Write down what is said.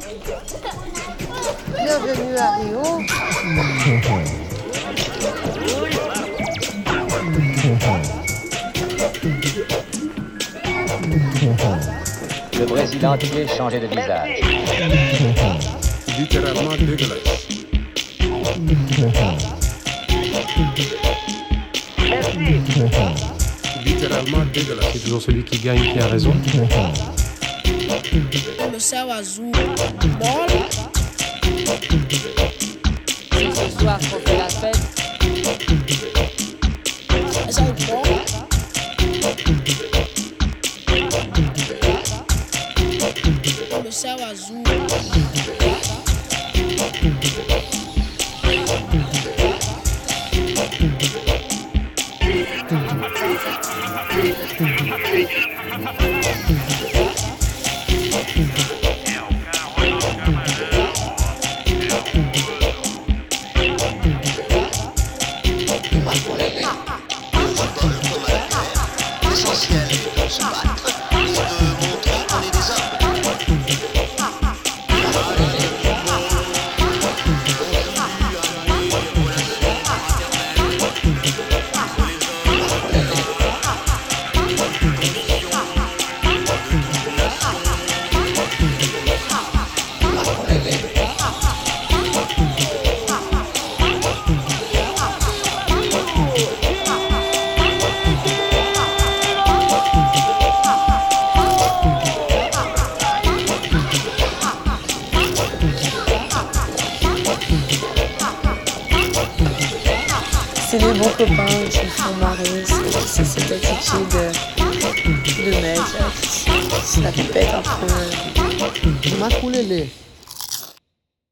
Bienvenue à Rio. Le président entier changeait de visage. Littéralement dégueulasse. Littéralement dégueulasse. C'est toujours celui qui gagne qui a raison. Le céu azul. Bola. Ce soir qu'on fait la fête. Essa é bola. Le céu azul. L'essentiel de se battre, c'est de montrer qu'on est des hommes. C'est les bons copains qui font marrer, c'est cette attitude de mec qui se la pète un peu. Makulele.